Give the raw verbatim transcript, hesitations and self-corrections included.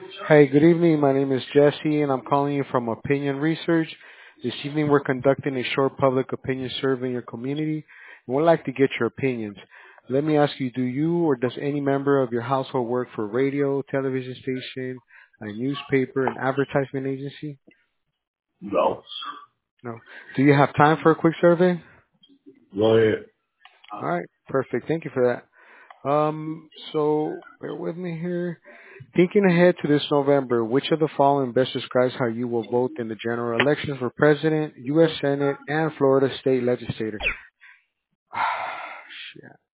Hi, good evening. My name is Jesse, and I'm calling you from Opinion Research. This evening, we're conducting a short public opinion survey in your community, and we'd like to get your opinions. Let me ask you, do you or does any member of your household work for radio, television station, a newspaper, an advertisement agency? No. No. Do you have time for a quick survey? Go ahead. All right, perfect. Thank you for that. Um, so bear with me here. Thinking ahead to this November, which of the following best describes how you will vote in the general elections for president, U S. Senate, and Florida state legislature? Shit.